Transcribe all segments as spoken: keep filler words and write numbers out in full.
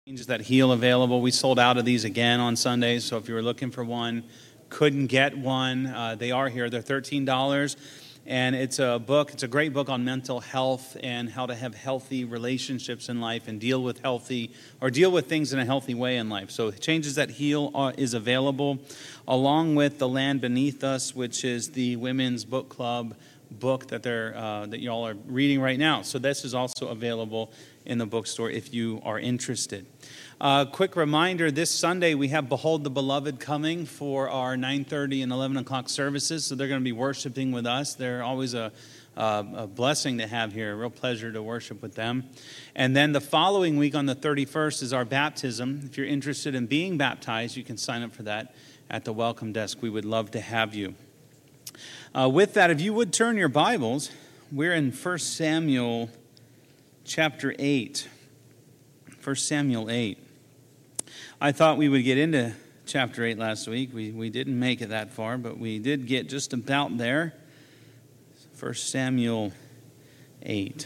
Changes that heal available. We sold out of these again on Sundays, so if you were looking for one, couldn't get one, uh, they are here. They're thirteen dollars, and it's a book. It's a great book on mental health and how to have healthy relationships in life and deal with healthy or deal with things in a healthy way in life. So Changes That Heal are, is available, along with The Land Beneath Us, which is the women's book club book that they're uh, that y'all are reading right now. So this is also available in the bookstore if you are interested. Uh, quick reminder, this Sunday we have Behold the Beloved coming for our nine thirty and eleven o'clock services, so they're going to be worshiping with us. They're always a, a, a blessing to have here, a real pleasure to worship with them. And then the following week on the thirty-first is our baptism. If you're interested in being baptized, you can sign up for that at the welcome desk. We would love to have you. Uh, with that, if you would turn your Bibles, we're in First Samuel chapter eight. First Samuel eight. I thought we would get into chapter eight last week. We we didn't make it that far, but we did get just about there. First Samuel eight.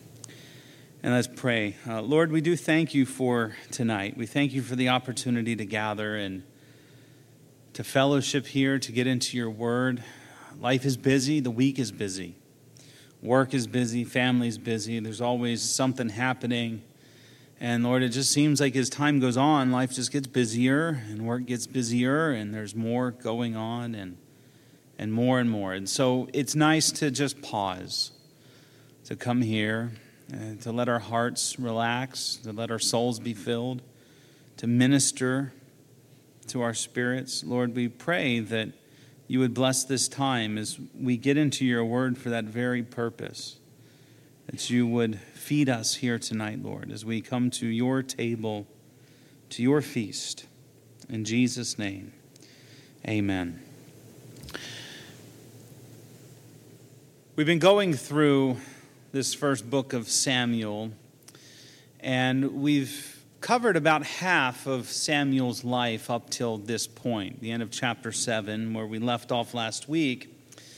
And let's pray. Uh, Lord, we do thank you for tonight. We thank you for the opportunity to gather and to fellowship here, to get into your word. Life is busy. The week is busy. Work is busy. Family's busy. There's always something happening. And Lord, it just seems like as time goes on, life just gets busier and work gets busier and there's more going on and and more and more. And so it's nice to just pause, to come here, and to let our hearts relax, to let our souls be filled, to minister to our spirits. Lord, we pray that you would bless this time as we get into your word for that very purpose. That you would feed us here tonight, Lord, as we come to your table, to your feast. In Jesus' name, amen. We've been going through this first book of Samuel, and we've covered about half of Samuel's life up till this point, the end of chapter seven, where we left off last week.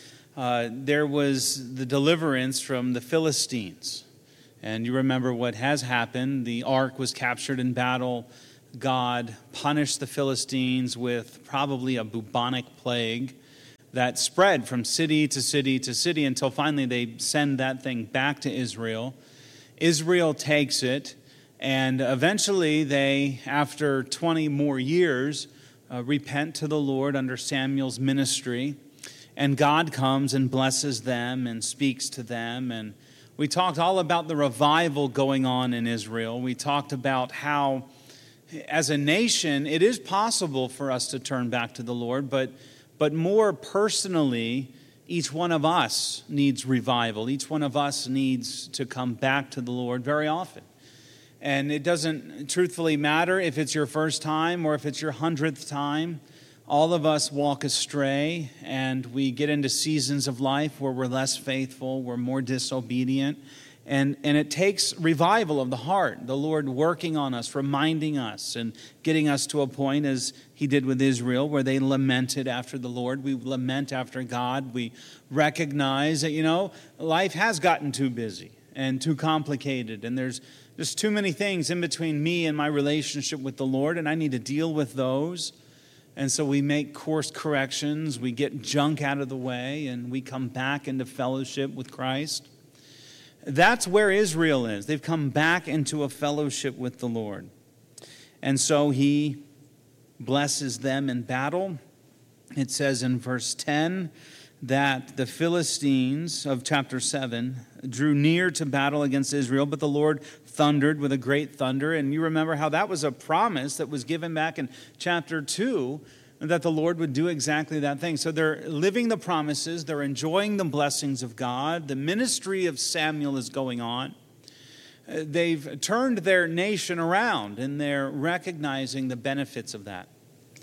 Uh, there was the deliverance from the Philistines. And you remember what has happened. The ark was captured in battle. God punished the Philistines with probably a bubonic plague that spread from city to city to city until finally they send that thing back to Israel. Israel takes it, and eventually they, after twenty more years, uh, repent to the Lord under Samuel's ministry. And God comes and blesses them and speaks to them. And we talked all about the revival going on in Israel. We talked about how, as a nation, it is possible for us to turn back to the Lord. But, but more personally, each one of us needs revival. Each one of us needs to come back to the Lord very often. And it doesn't truthfully matter if it's your first time or if it's your hundredth time. All of us walk astray, and we get into seasons of life where we're less faithful, we're more disobedient, and, and it takes revival of the heart, the Lord working on us, reminding us, and getting us to a point, as he did with Israel, where they lamented after the Lord. We lament after God. We recognize that, you know, life has gotten too busy and too complicated, and there's just too many things in between me and my relationship with the Lord, and I need to deal with those. And so we make course corrections, we get junk out of the way, and we come back into fellowship with Christ. That's where Israel is. They've come back into a fellowship with the Lord. And so he blesses them in battle. It says in verse ten that the Philistines of chapter seven drew near to battle against Israel, but the Lord thundered with a great thunder. And you remember how that was a promise that was given back in chapter two, that the Lord would do exactly that thing. So they're living the promises, they're enjoying the blessings of God. The ministry of Samuel is going on. They've turned their nation around, and they're recognizing the benefits of that.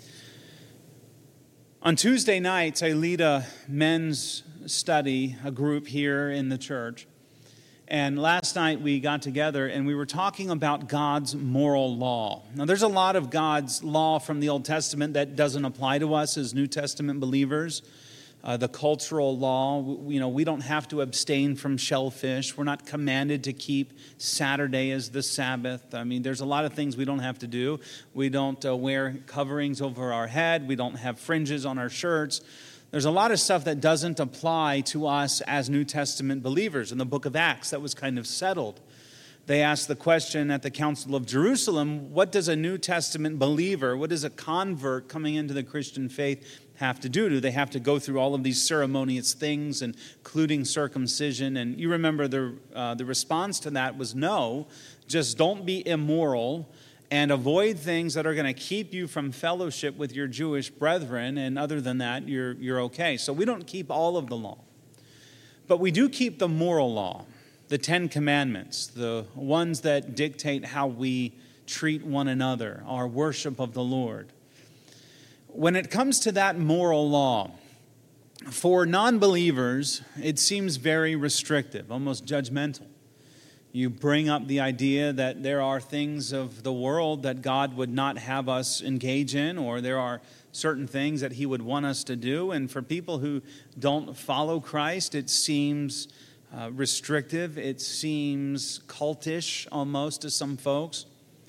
On Tuesday nights, I lead a men's study, a group here in the church. And last night we got together and we were talking about God's moral law. Now there's a lot of God's law from the Old Testament that doesn't apply to us as New Testament believers. uh, the cultural law. We, you know, we don't have to abstain from shellfish. We're not commanded to keep Saturday as the Sabbath. I mean, there's a lot of things we don't have to do. We don't uh, wear coverings over our head. We don't have fringes on our shirts. There's a lot of stuff that doesn't apply to us as New Testament believers. In the book of Acts, that was kind of settled. They asked the question at the Council of Jerusalem, what does a New Testament believer, what does a convert coming into the Christian faith have to do? Do they have to go through all of these ceremonious things, including circumcision? And you remember the, uh, the response to that was no, just don't be immoral and avoid things that are going to keep you from fellowship with your Jewish brethren, and other than that, you're, you're okay. So we don't keep all of the law, but we do keep the moral law. The Ten Commandments, the ones that dictate how we treat one another, our worship of the Lord. When it comes to that moral law, for non-believers, it seems very restrictive, almost judgmental. You bring up the idea that there are things of the world that God would not have us engage in, or there are certain things that He would want us to do. And for people who don't follow Christ, it seems Uh, restrictive. It seems cultish almost to some folks.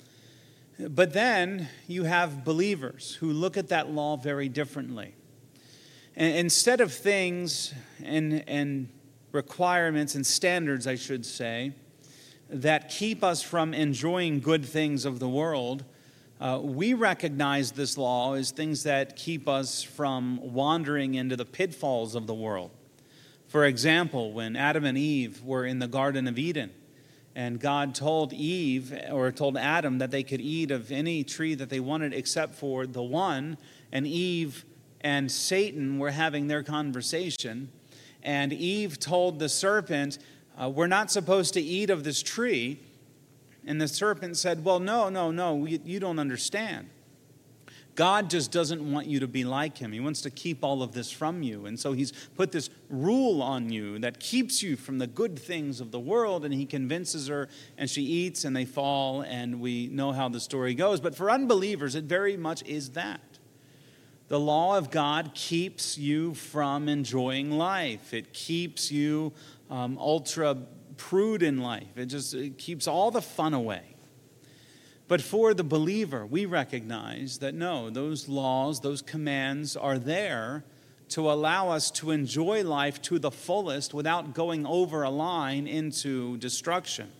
But then you have believers who look at that law very differently. And instead of things and, and requirements and standards, I should say, that keep us from enjoying good things of the world, uh, we recognize this law as things that keep us from wandering into the pitfalls of the world. For example, when Adam and Eve were in the Garden of Eden, and God told Eve, or told Adam, that they could eat of any tree that they wanted except for the one, and Eve and Satan were having their conversation, and Eve told the serpent, uh, we're not supposed to eat of this tree, and the serpent said, well, no, no, no, you, you don't understand. God just doesn't want you to be like Him. He wants to keep all of this from you. And so He's put this rule on you that keeps you from the good things of the world. And He convinces her, and she eats, and they fall, and we know how the story goes. But for unbelievers, it very much is that. The law of God keeps you from enjoying life. It keeps you um, ultra prude in life. It just it keeps all the fun away. But for the believer, we recognize that no, those laws, those commands are there to allow us to enjoy life to the fullest without going over a line into destruction.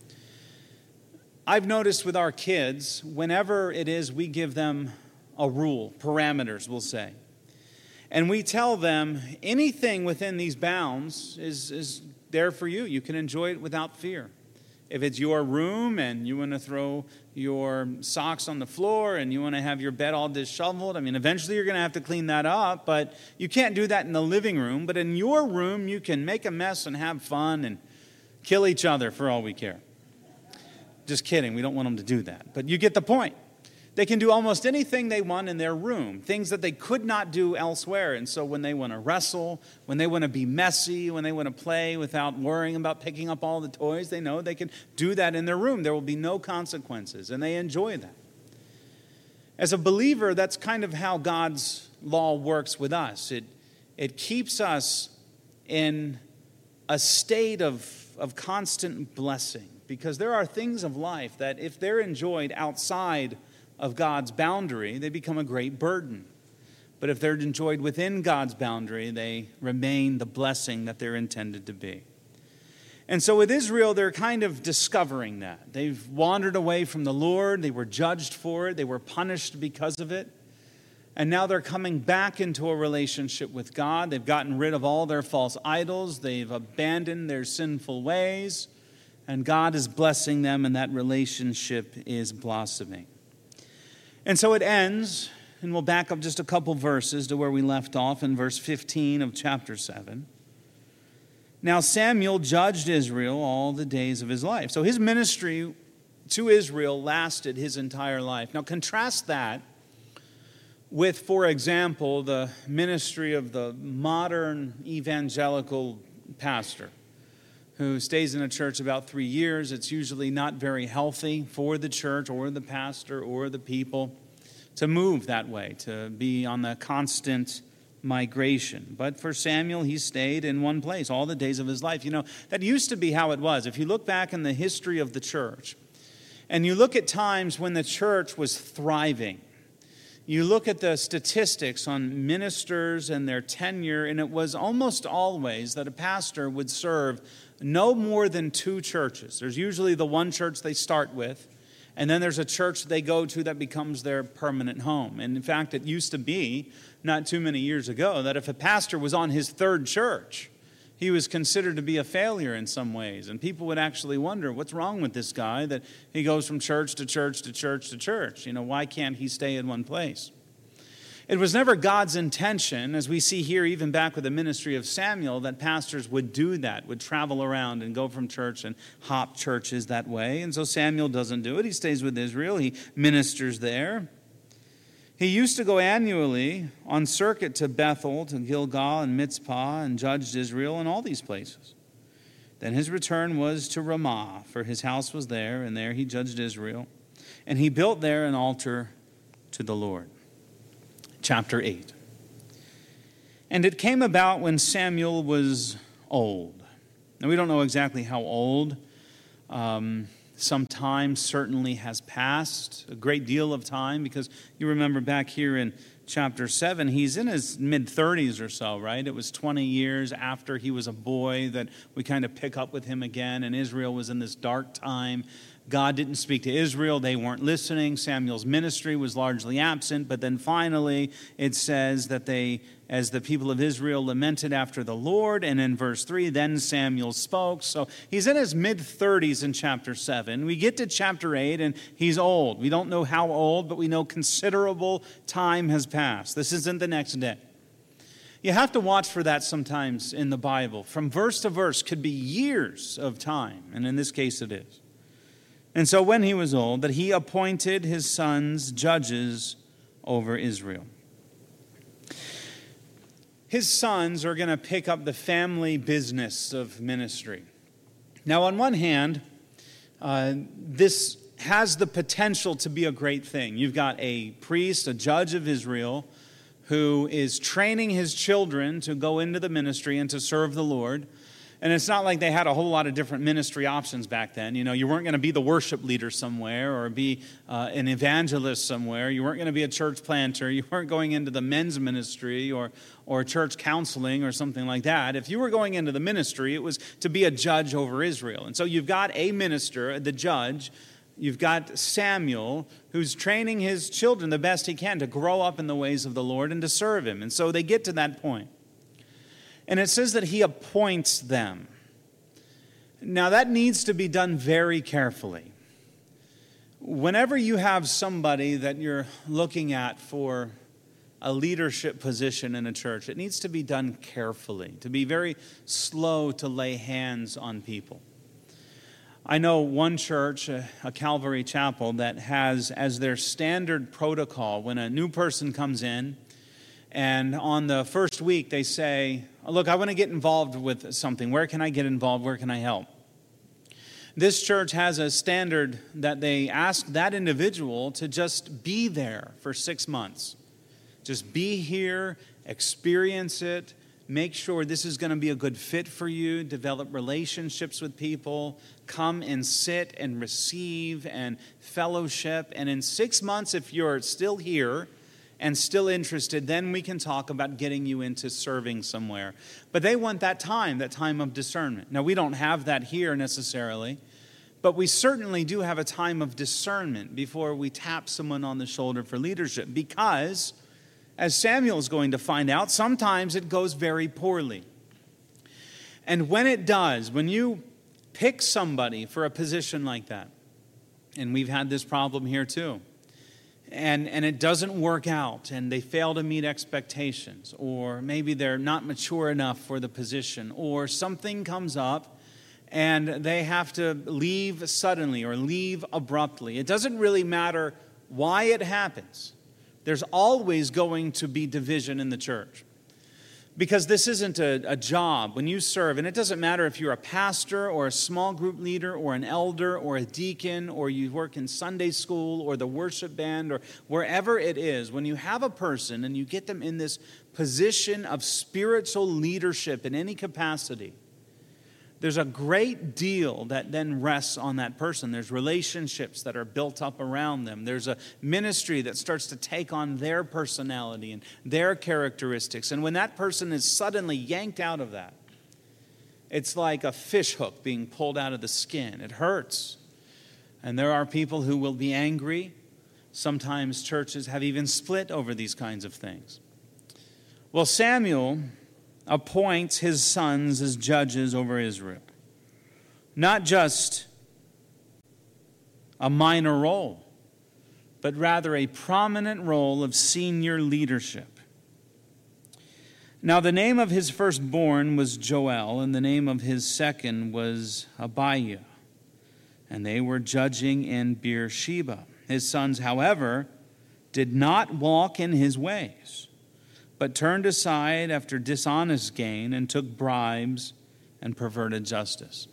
I've noticed with our kids, whenever it is we give them a rule, parameters, we'll say, and we tell them anything within these bounds is, is there for you. You can enjoy it without fear. If it's your room and you want to throw your socks on the floor and you want to have your bed all disheveled, I mean, eventually you're going to have to clean that up, but you can't do that in the living room. But in your room, you can make a mess and have fun and kill each other for all we care. Just kidding. We don't want them to do that. But you get the point. They can do almost anything they want in their room, things that they could not do elsewhere. And so when they want to wrestle, when they want to be messy, when they want to play without worrying about picking up all the toys, they know they can do that in their room. There will be no consequences, and they enjoy that. As a believer, that's kind of how God's law works with us. It, it keeps us in a state of, of constant blessing, because there are things of life that if they're enjoyed outside of God's boundary, they become a great burden. But if they're enjoyed within God's boundary, they remain the blessing that they're intended to be. And so with Israel, they're kind of discovering that. They've wandered away from the Lord. They were judged for it. They were punished because of it. And now they're coming back into a relationship with God. They've gotten rid of all their false idols. They've abandoned their sinful ways. And God is blessing them, and that relationship is blossoming. And so it ends, and we'll back up just a couple verses to where we left off in verse fifteen of chapter seven. Now Samuel judged Israel all the days of his life. So his ministry to Israel lasted his entire life. Now contrast that with, for example, the ministry of the modern evangelical pastor who stays in a church about three years. It's usually not very healthy for the church or the pastor or the people to move that way, to be on the constant migration. But for Samuel, he stayed in one place all the days of his life. You know, that used to be how it was. If you look back in the history of the church, and you look at times when the church was thriving, you look at the statistics on ministers and their tenure, and it was almost always that a pastor would serve no more than two churches. There's usually the one church they start with, and then there's a church they go to that becomes their permanent home. And in fact, it used to be, not too many years ago, that if a pastor was on his third church, he was considered to be a failure in some ways. And people would actually wonder, what's wrong with this guy that he goes from church to church to church to church? You know, why can't he stay in one place? It was never God's intention, as we see here even back with the ministry of Samuel, that pastors would do that, would travel around and go from church and hop churches that way. And so Samuel doesn't do it. He stays with Israel. He ministers there. He used to go annually on circuit to Bethel, to Gilgal and Mitzpah, and judged Israel in all these places. Then his return was to Ramah, for his house was there, and there he judged Israel. And he built there an altar to the Lord. Chapter eight. And it came about when Samuel was old. Now we don't know exactly how old. Um, some time certainly has passed, a great deal of time, because you remember back here in chapter seven, he's in his mid-thirties or so, right? It was twenty years after he was a boy that we kind of pick up with him again, and Israel was in this dark time. God didn't speak to Israel. They weren't listening. Samuel's ministry was largely absent. But then finally, it says that they, as the people of Israel lamented after the Lord, and in verse three, then Samuel spoke. So he's in his mid-thirties in chapter seven. We get to chapter eight, and he's old. We don't know how old, but we know considerable time has passed. This isn't the next day. You have to watch for that sometimes in the Bible. From verse to verse could be years of time, and in this case it is. And so when he was old, that he appointed his sons judges over Israel. His sons are going to pick up the family business of ministry. Now, on one hand, uh, this has the potential to be a great thing. You've got a priest, a judge of Israel, who is training his children to go into the ministry and to serve the Lord. And it's not like they had a whole lot of different ministry options back then. You know, you weren't going to be the worship leader somewhere or be uh, an evangelist somewhere. You weren't going to be a church planter. You weren't going into the men's ministry or, or church counseling or something like that. If you were going into the ministry, it was to be a judge over Israel. And so you've got a minister, the judge. You've got Samuel, who's training his children the best he can to grow up in the ways of the Lord and to serve him. And so they get to that point. And it says that he appoints them. Now that needs to be done very carefully. Whenever you have somebody that you're looking at for a leadership position in a church, it needs to be done carefully, to be very slow to lay hands on people. I know one church, a Calvary Chapel, that has as their standard protocol when a new person comes in, and on the first week they say, look, I want to get involved with something. Where can I get involved? Where can I help? This church has a standard that they ask that individual to just be there for six months. Just be here, experience it, make sure this is going to be a good fit for you, develop relationships with people, come and sit and receive and fellowship. And in six months, if you're still here and still interested, then we can talk about getting you into serving somewhere. But they want that time, that time of discernment. Now, we don't have that here necessarily, but we certainly do have a time of discernment before we tap someone on the shoulder for leadership, because, as Samuel is going to find out, sometimes it goes very poorly. And when it does, when you pick somebody for a position like that, and we've had this problem here too, And, and it doesn't work out, and they fail to meet expectations, or maybe they're not mature enough for the position, or something comes up and they have to leave suddenly or leave abruptly. It doesn't really matter why it happens. There's always going to be division in the church. Because this isn't a, a job. When you serve, and it doesn't matter if you're a pastor or a small group leader or an elder or a deacon or you work in Sunday school or the worship band or wherever it is, when you have a person and you get them in this position of spiritual leadership in any capacity, there's a great deal that then rests on that person. There's relationships that are built up around them. There's a ministry that starts to take on their personality and their characteristics. And when that person is suddenly yanked out of that, it's like a fish hook being pulled out of the skin. It hurts. And there are people who will be angry. Sometimes churches have even split over these kinds of things. Well, Samuel appoints his sons as judges over Israel. Not just a minor role, but rather a prominent role of senior leadership. Now the name of his firstborn was Joel, and the name of his second was Abiah. And they were judging in Beersheba. His sons, however, did not walk in his ways, but turned aside after dishonest gain and took bribes and perverted justice.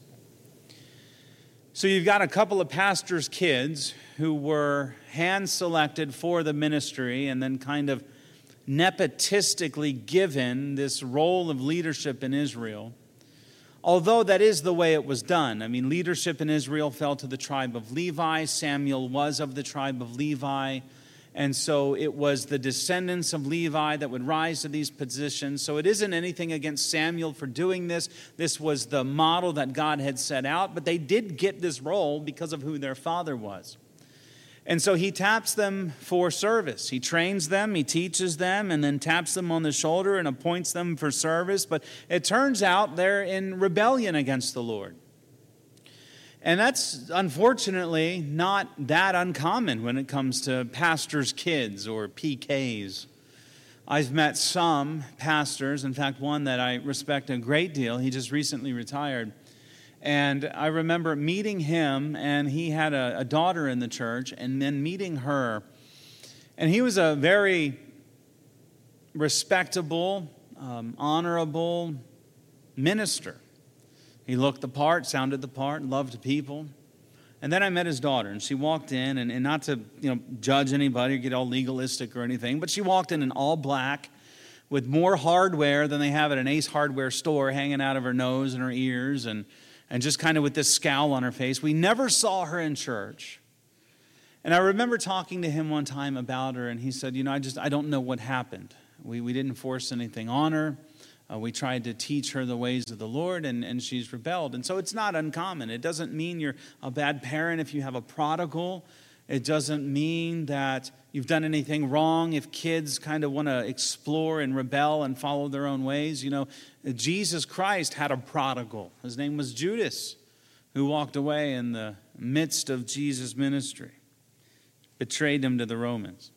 So you've got a couple of pastors' kids who were hand-selected for the ministry and then kind of nepotistically given this role of leadership in Israel. Although that is the way it was done. I mean, leadership in Israel fell to the tribe of Levi. Samuel was of the tribe of Levi. And so it was the descendants of Levi that would rise to these positions. So it isn't anything against Samuel for doing this. This was the model that God had set out. But they did get this role because of who their father was. And so he taps them for service. He trains them, he teaches them, and then taps them on the shoulder and appoints them for service. But it turns out they're in rebellion against the Lord. And that's unfortunately not that uncommon when it comes to pastors' kids or P Ks. I've met some pastors, in fact, one that I respect a great deal. He just recently retired. And I remember meeting him, and he had a, a daughter in the church, and then meeting her. And he was a very respectable, um, honorable minister. He looked the part, sounded the part, loved people. And then I met his daughter, and she walked in, and, and not to you know judge anybody or get all legalistic or anything, but she walked in in all black with more hardware than they have at an Ace Hardware store hanging out of her nose and her ears, and, and just kind of with this scowl on her face. We never saw her in church. And I remember talking to him one time about her, and he said, you know, I just, I don't know what happened. We, we didn't force anything on her. Uh, we tried to teach her the ways of the Lord, and, and she's rebelled. And so it's not uncommon. It doesn't mean you're a bad parent if you have a prodigal. It doesn't mean that you've done anything wrong if kids kind of want to explore and rebel and follow their own ways. You know, Jesus Christ had a prodigal. His name was Judas, who walked away in the midst of Jesus' ministry, betrayed him to the Romans.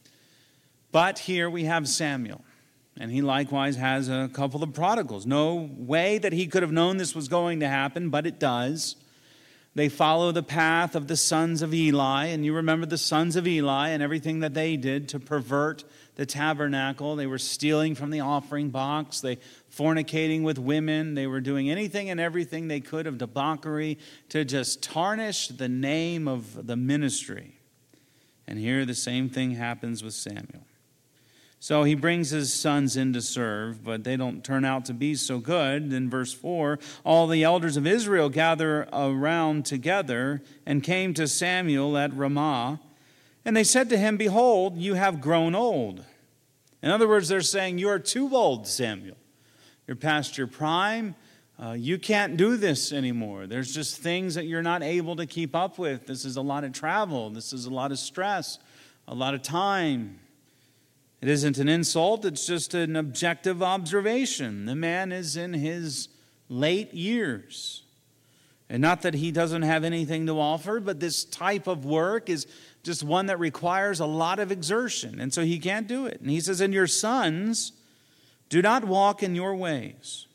But here we have Samuel. And he likewise has a couple of prodigals. No way that he could have known this was going to happen, but it does. They follow the path of the sons of Eli. And you remember the sons of Eli and everything that they did to pervert the tabernacle. They were stealing from the offering box. They fornicating with women. They were doing anything and everything they could of debauchery to just tarnish the name of the ministry. And here the same thing happens with Samuel. So he brings his sons in to serve, but they don't turn out to be so good. In verse four, all the elders of Israel gather around together and came to Samuel at Ramah. And they said to him, behold, you have grown old. In other words, they're saying, you are too old, Samuel. You're past your prime. Uh, you can't do this anymore. There's just things that you're not able to keep up with. This is a lot of travel. This is a lot of stress, a lot of time. It isn't an insult, it's just an objective observation. The man is in his late years. And not that he doesn't have anything to offer, but this type of work is just one that requires a lot of exertion. And so he can't do it. And he says, and your sons do not walk in your ways.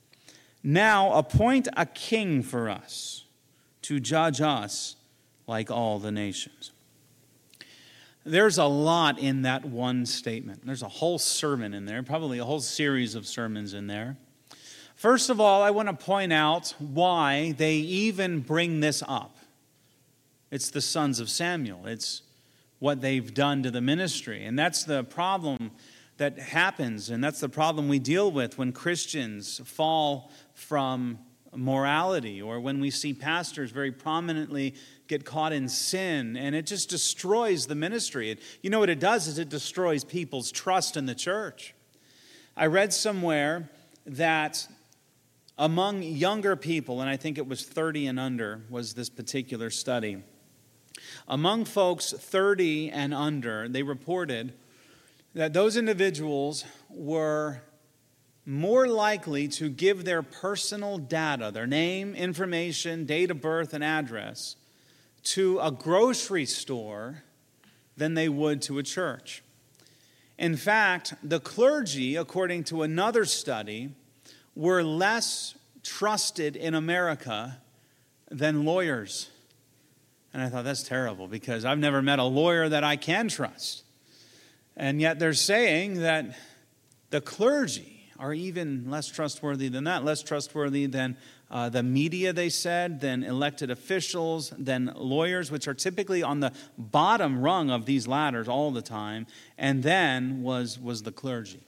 Now appoint a king for us to judge us like all the nations. There's a lot in that one statement. There's a whole sermon in there, probably a whole series of sermons in there. First of all, I want to point out why they even bring this up. It's the sons of Samuel. It's what they've done to the ministry. And that's the problem that happens, and that's the problem we deal with when Christians fall from morality, or when we see pastors very prominently get caught in sin, and it just destroys the ministry. And you know what it does is it destroys people's trust in the church. I read somewhere that among younger people, and I think it was thirty and under was this particular study, among folks thirty and under, they reported that those individuals were more likely to give their personal data, their name, information, date of birth, and address, to a grocery store than they would to a church. In fact, the clergy, according to another study, were less trusted in America than lawyers. And I thought, that's terrible, because I've never met a lawyer that I can trust. And yet they're saying that the clergy are even less trustworthy than that, less trustworthy than uh, the media, they said, than elected officials, than lawyers, which are typically on the bottom rung of these ladders all the time, and then was, was the clergy.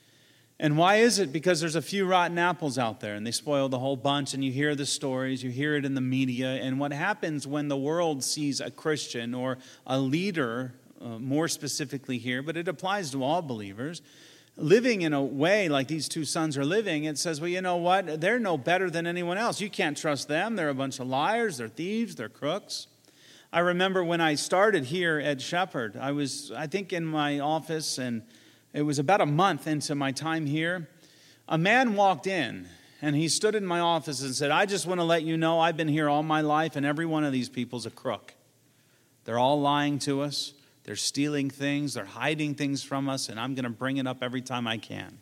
And why is it? Because there's a few rotten apples out there, and they spoil the whole bunch, and you hear the stories, you hear it in the media, and what happens when the world sees a Christian or a leader, uh, more specifically here, but it applies to all believers, living in a way like these two sons are living, it says, well, you know what? They're no better than anyone else. You can't trust them. They're a bunch of liars. They're thieves. They're crooks. I remember when I started here at Shepherd, I was, I think, in my office, and it was about a month into my time here. A man walked in, and he stood in my office and said, I just want to let you know I've been here all my life, and every one of these people's a crook. They're all lying to us. They're stealing things, they're hiding things from us, and I'm going to bring it up every time I can.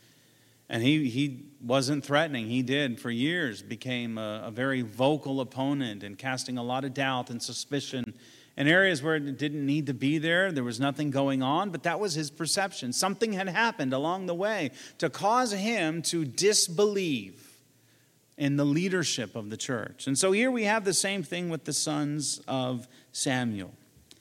And he he wasn't threatening. He did, for years, became a, a very vocal opponent and casting a lot of doubt and suspicion in areas where it didn't need to be there. There was nothing going on, but that was his perception. Something had happened along the way to cause him to disbelieve in the leadership of the church. And so here we have the same thing with the sons of Samuel.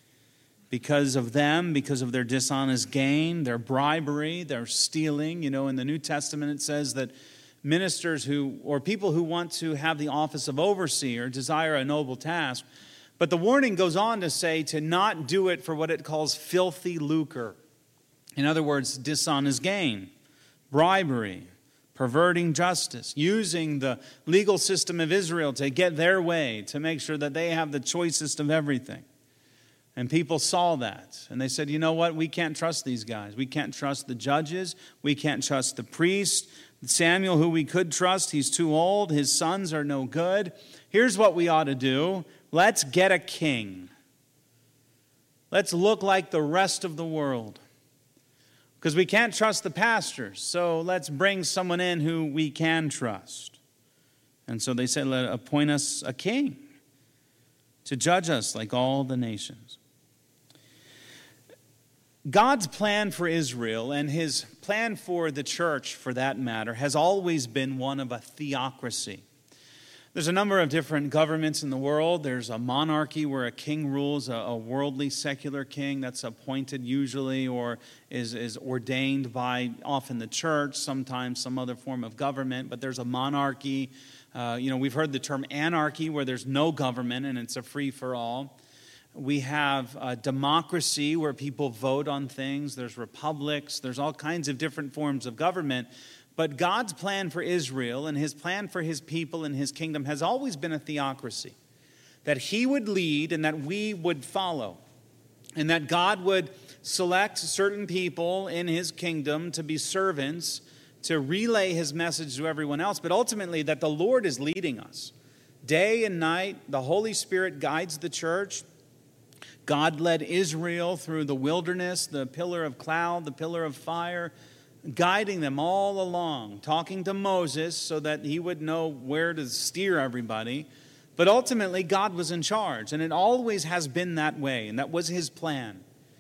Because of them, because of their dishonest gain, their bribery, their stealing. You know, in the New Testament it says that ministers who, or people who want to have the office of overseer desire a noble task. But the warning goes on to say to not do it for what it calls filthy lucre. In other words, dishonest gain, bribery, perverting justice, using the legal system of Israel to get their way, to make sure that they have the choicest of everything. And people saw that, and they said, you know what, we can't trust these guys. We can't trust the judges. We can't trust the priests. Samuel, who we could trust, he's too old. His sons are no good. Here's what we ought to do. Let's get a king. Let's look like the rest of the world. Because we can't trust the pastors, so let's bring someone in who we can trust. And so they said, let appoint us a king to judge us like all the nations. God's plan for Israel, and his plan for the church, for that matter, has always been one of a theocracy. There's a number of different governments in the world. There's a monarchy where a king rules, a, a worldly secular king that's appointed usually or is, is ordained by often the church, sometimes some other form of government. But there's a monarchy. Uh, you know, we've heard the term anarchy, where there's no government and it's a free-for-all. We have a democracy where people vote on things. There's republics. There's all kinds of different forms of government. But God's plan for Israel and his plan for his people and his kingdom has always been a theocracy. That he would lead and that we would follow. And that God would select certain people in his kingdom to be servants, to relay his message to everyone else. But ultimately that the Lord is leading us. Day and night, the Holy Spirit guides the church. God led Israel through the wilderness, the pillar of cloud, the pillar of fire, guiding them all along, talking to Moses so that he would know where to steer everybody. But ultimately, God was in charge, and it always has been that way, and that was his plan.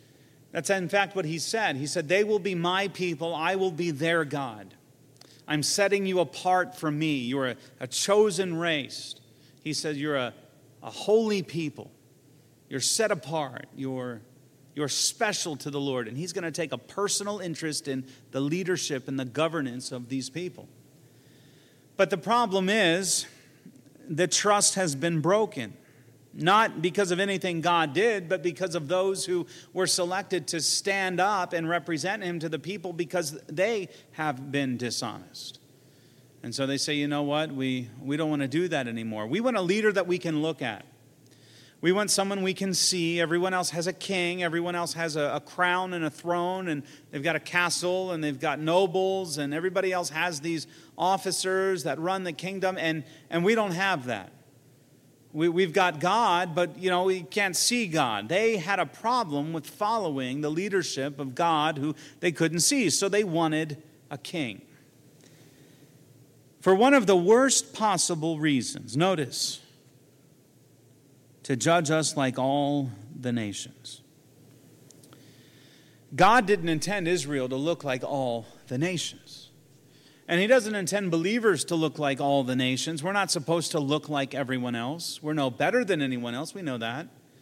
That's in fact what he said. He said, they will be my people, I will be their God. I'm setting you apart from me. You're a, a chosen race. He said, you're a, a holy people. You're set apart. You're, you're special to the Lord. And he's going to take a personal interest in the leadership and the governance of these people. But the problem is, the trust has been broken. Not because of anything God did, but because of those who were selected to stand up and represent him to the people because they have been dishonest. And so they say, you know what, we, we don't want to do that anymore. We want a leader that we can look at. We want someone we can see. Everyone else has a king. Everyone else has a, a crown and a throne, and they've got a castle, and they've got nobles, and everybody else has these officers that run the kingdom, and, and we don't have that. We, we've got God, but, you know, we can't see God. They had a problem with following the leadership of God who they couldn't see, so they wanted a king. For one of the worst possible reasons, notice, to judge us like all the nations. God didn't intend Israel to look like all the nations. And he doesn't intend believers to look like all the nations. We're not supposed to look like everyone else. We're no better than anyone else. We know that.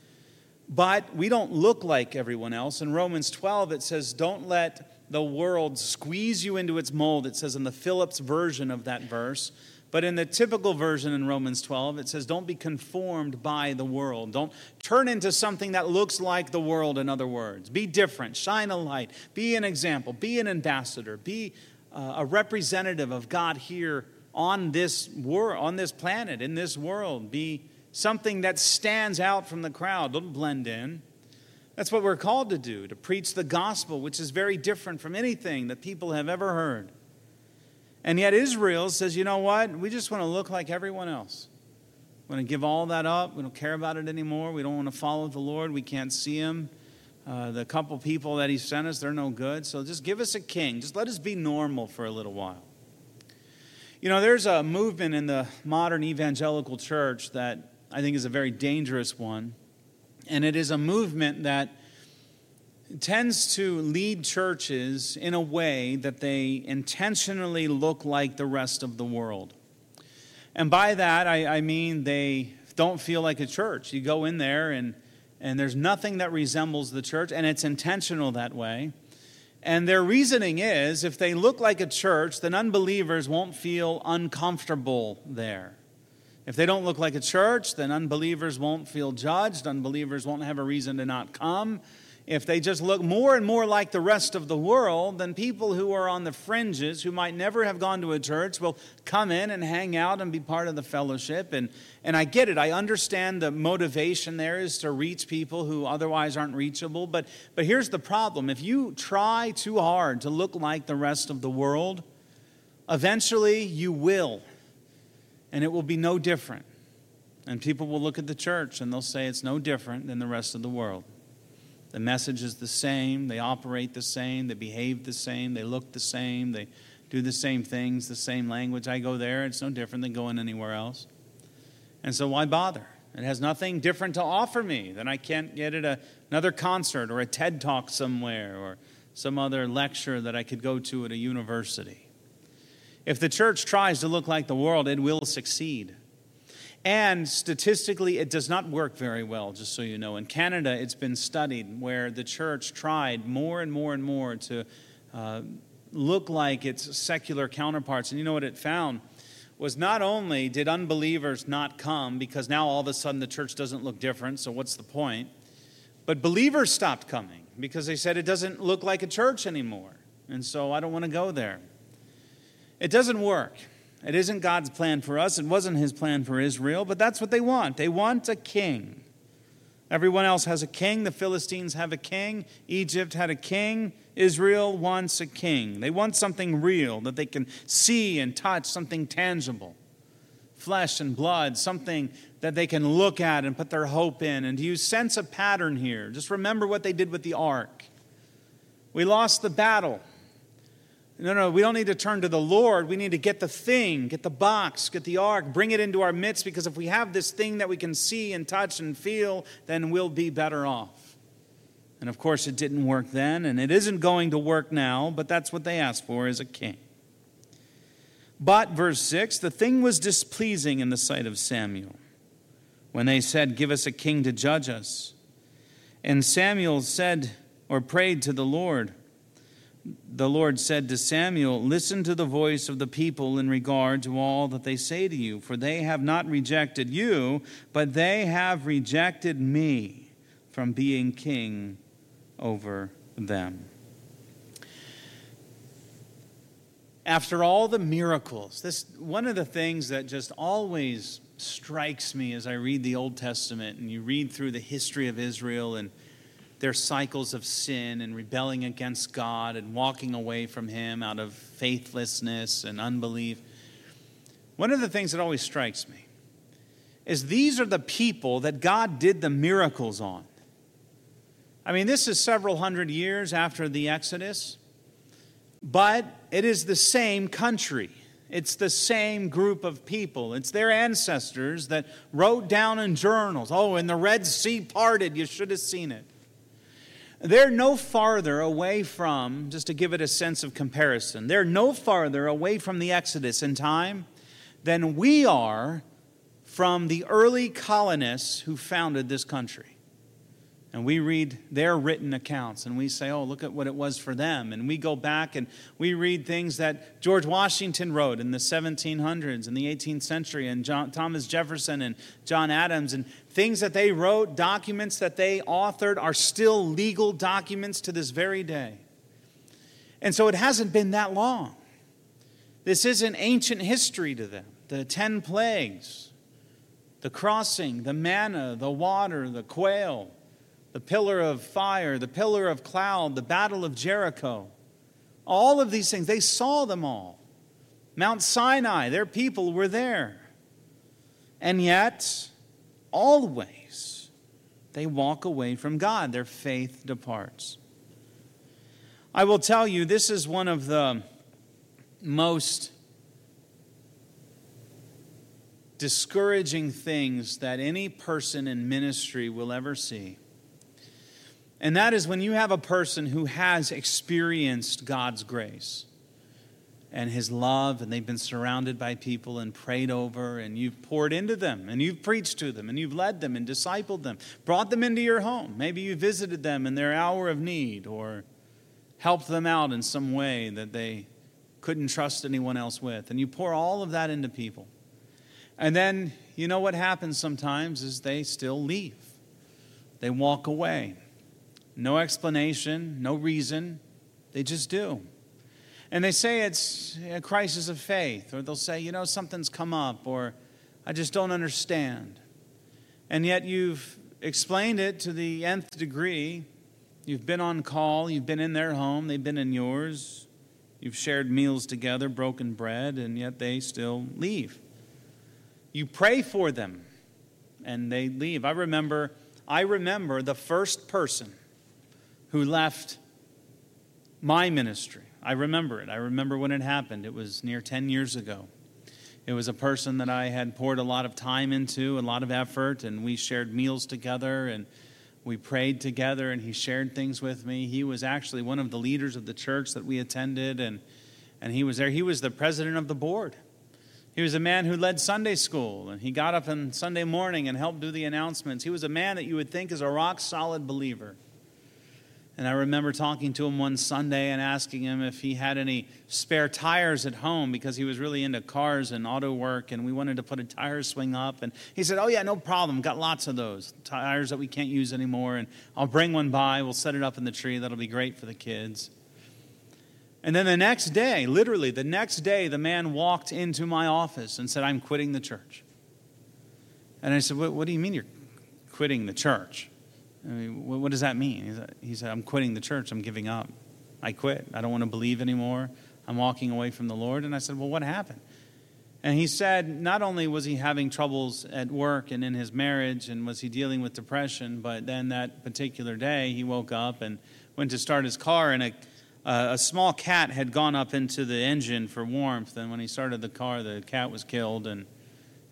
But we don't look like everyone else. In Romans twelve, it says, don't let the world squeeze you into its mold. It says in the Phillips version of that verse. But in the typical version in Romans twelve, it says, don't be conformed by the world. Don't turn into something that looks like the world, in other words. Be different. Shine a light. Be an example. Be an ambassador. Be uh, a representative of God here on this world, on this planet, in this world. Be something that stands out from the crowd. Don't blend in. That's what we're called to do, to preach the gospel, which is very different from anything that people have ever heard. And yet Israel says, you know what? We just want to look like everyone else. We want to give all that up. We don't care about it anymore. We don't want to follow the Lord. We can't see him. Uh, the couple people that he sent us, they're no good. So just give us a king. Just let us be normal for a little while. You know, there's a movement in the modern evangelical church that I think is a very dangerous one. And it is a movement that tends to lead churches in a way that they intentionally look like the rest of the world. And by that, I, I mean they don't feel like a church. You go in there and, and there's nothing that resembles the church, and it's intentional that way. And their reasoning is, if they look like a church, then unbelievers won't feel uncomfortable there. If they don't look like a church, then unbelievers won't feel judged. Unbelievers won't have a reason to not come. If they just look more and more like the rest of the world, then people who are on the fringes, who might never have gone to a church, will come in and hang out and be part of the fellowship. And, and I get it. I understand the motivation there is to reach people who otherwise aren't reachable. But, but here's the problem. If you try too hard to look like the rest of the world, eventually you will. And it will be no different. And people will look at the church and they'll say it's no different than the rest of the world. The message is the same. They operate the same. They behave the same. They look the same. They do the same things, the same language. I go there. It's no different than going anywhere else. And so why bother? It has nothing different to offer me than I can't get at a, another concert or a TED Talk somewhere or some other lecture that I could go to at a university. If the church tries to look like the world, it will succeed. And statistically, it does not work very well, just so you know. In Canada, it's been studied where the church tried more and more and more to uh, look like its secular counterparts. And you know what it found was not only did unbelievers not come, because now all of a sudden the church doesn't look different, so what's the point? But believers stopped coming because they said it doesn't look like a church anymore. And so I don't want to go there. It doesn't work. It isn't God's plan for us. It wasn't his plan for Israel, but that's what they want. They want a king. Everyone else has a king. The Philistines have a king. Egypt had a king. Israel wants a king. They want something real that they can see and touch, something tangible. Flesh and blood, something that they can look at and put their hope in. And do you sense a pattern here? Just remember what they did with the ark. We lost the battle. No, no, we don't need to turn to the Lord. We need to get the thing, get the box, get the ark, bring it into our midst, because if we have this thing that we can see and touch and feel, then we'll be better off. And of course, it didn't work then, and it isn't going to work now, but that's what they asked for, is a king. But, verse six, the thing was displeasing in the sight of Samuel when they said, "Give us a king to judge us." And Samuel said, or prayed to the Lord. The Lord said to Samuel, "Listen to the voice of the people in regard to all that they say to you, for they have not rejected you, but they have rejected me from being king over them." After all the miracles, this one of the things that just always strikes me as I read the Old Testament and you read through the history of Israel and their cycles of sin and rebelling against God and walking away from Him out of faithlessness and unbelief. One of the things that always strikes me is these are the people that God did the miracles on. I mean, this is several hundred years after the Exodus, but it is the same country. It's the same group of people. It's their ancestors that wrote down in journals, "Oh, and the Red Sea parted, you should have seen it." They're no farther away from, just to give it a sense of comparison, they're no farther away from the Exodus in time than we are from the early colonists who founded this country. And we read their written accounts and we say, "Oh, look at what it was for them." And we go back and we read things that George Washington wrote in the seventeen hundreds and the eighteenth century, and John, Thomas Jefferson and John Adams, and things that they wrote, documents that they authored are still legal documents to this very day. And so it hasn't been that long. This isn't ancient history to them. The ten plagues, the crossing, the manna, the water, the quail, the pillar of fire, the pillar of cloud, the battle of Jericho. All of these things, they saw them all. Mount Sinai, their people were there. And yet, always, they walk away from God. Their faith departs. I will tell you, this is one of the most discouraging things that any person in ministry will ever see. And that is when you have a person who has experienced God's grace and His love, and they've been surrounded by people and prayed over, and you've poured into them, and you've preached to them, and you've led them and discipled them, brought them into your home. Maybe you visited them in their hour of need or helped them out in some way that they couldn't trust anyone else with. And you pour all of that into people. And then, you know what happens sometimes is they still leave. They walk away. No explanation, no reason. They just do. And they say it's a crisis of faith, or they'll say, you know, something's come up, or I just don't understand. And yet you've explained it to the nth degree. You've been on call, you've been in their home, they've been in yours. You've shared meals together, broken bread, and yet they still leave. You pray for them, and they leave. I remember, I remember the first person who left my ministry. I remember it. I remember when it happened. It was near ten years ago. It was a person that I had poured a lot of time into, a lot of effort, and we shared meals together, and we prayed together, and he shared things with me. He was actually one of the leaders of the church that we attended, and, and he was there. He was the president of the board. He was a man who led Sunday school, and he got up on Sunday morning and helped do the announcements. He was a man that you would think is a rock-solid believer. And I remember talking to him one Sunday and asking him if he had any spare tires at home, because he was really into cars and auto work, and we wanted to put a tire swing up. And he said, "Oh yeah, no problem. Got lots of those tires that we can't use anymore, and I'll bring one by. We'll set it up in the tree. That'll be great for the kids." And then the next day, literally the next day, the man walked into my office and said, "I'm quitting the church." And I said, "What, what do you mean you're quitting the church? I mean, what does that mean?" He said, "I'm quitting the church. I'm giving up. I quit. I don't want to believe anymore. I'm walking away from the Lord." And I said, "Well, what happened?" And he said not only was he having troubles at work and in his marriage, and was he dealing with depression, but then that particular day he woke up and went to start his car, and a, uh, a small cat had gone up into the engine for warmth. And when he started the car, the cat was killed, and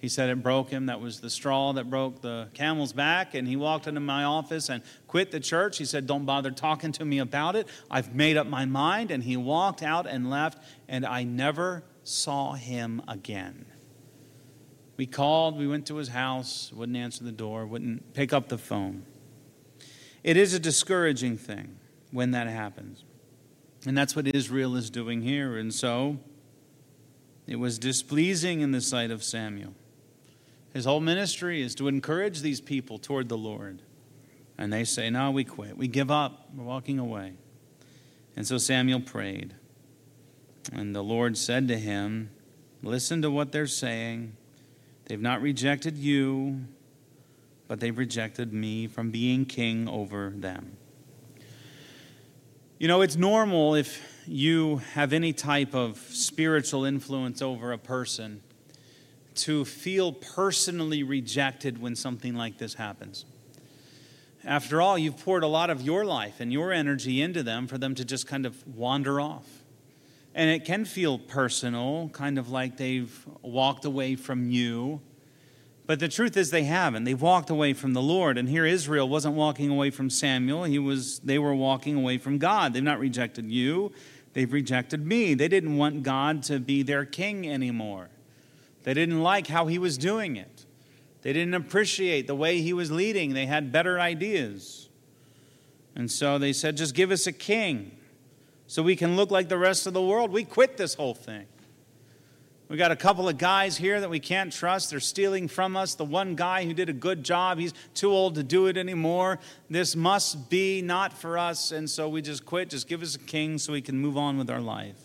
He said it broke him. That was the straw that broke the camel's back. And he walked into my office and quit the church. He said, don't bother talking to me about it. I've made up my mind. And he walked out and left. And I never saw him again. We called. We went to his house. Wouldn't answer the door. Wouldn't pick up the phone. It is a discouraging thing when that happens. And that's what Israel is doing here. And so it was displeasing in the sight of Samuel. His whole ministry is to encourage these people toward the Lord. And they say, no, we quit. We give up. We're walking away. And so Samuel prayed. And the Lord said to him, listen to what they're saying. They've not rejected you, but they've rejected me from being king over them. You know, it's normal if you have any type of spiritual influence over a person to feel personally rejected when something like this happens. After all, you've poured a lot of your life and your energy into them for them to just kind of wander off. And it can feel personal, kind of like they've walked away from you. But the truth is they haven't. They've walked away from the Lord. And here Israel wasn't walking away from Samuel. He was. They were walking away from God. They've not rejected you. They've rejected me. They didn't want God to be their king anymore. They didn't like how he was doing it. They didn't appreciate the way he was leading. They had better ideas. And so they said, just give us a king so we can look like the rest of the world. We quit this whole thing. We got a couple of guys here that we can't trust. They're stealing from us. The one guy who did a good job, he's too old to do it anymore. This must be not for us. And so we just quit. Just give us a king so we can move on with our life.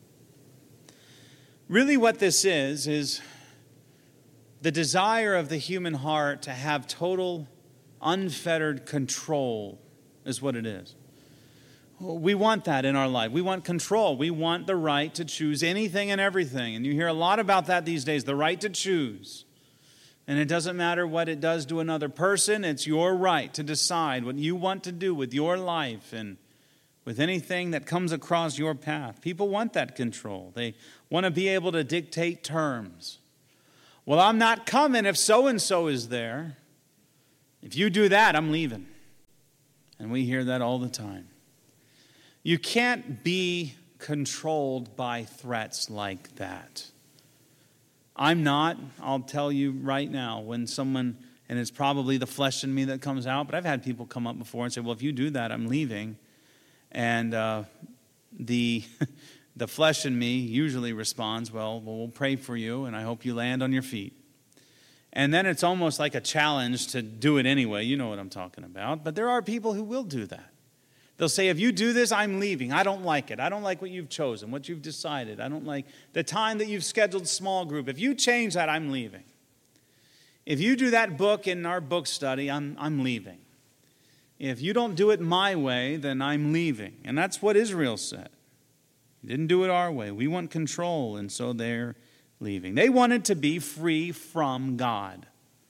Really what this is, is the desire of the human heart to have total, unfettered control is what it is. We want that in our life. We want control. We want the right to choose anything and everything. And you hear a lot about that these days, the right to choose. And it doesn't matter what it does to another person. It's your right to decide what you want to do with your life and with anything that comes across your path. People want that control. They want to be able to dictate terms. Well, I'm not coming if so-and-so is there. If you do that, I'm leaving. And we hear that all the time. You can't be controlled by threats like that. I'm not. I'll tell you right now, when someone, and it's probably the flesh in me that comes out, but I've had people come up before and say, well, if you do that, I'm leaving. And uh, the the flesh in me usually responds, well, well, we'll pray for you, and I hope you land on your feet. And then it's almost like a challenge to do it anyway. You know what I'm talking about. But there are people who will do that. They'll say, if you do this, I'm leaving. I don't like it. I don't like what you've chosen, what you've decided. I don't like the time that you've scheduled small group. If you change that, I'm leaving. If you do that book in our book study, I'm, I'm leaving. If you don't do it my way, then I'm leaving. And that's what Israel said. He didn't do it our way. We want control, and so they're leaving. They wanted to be free from God.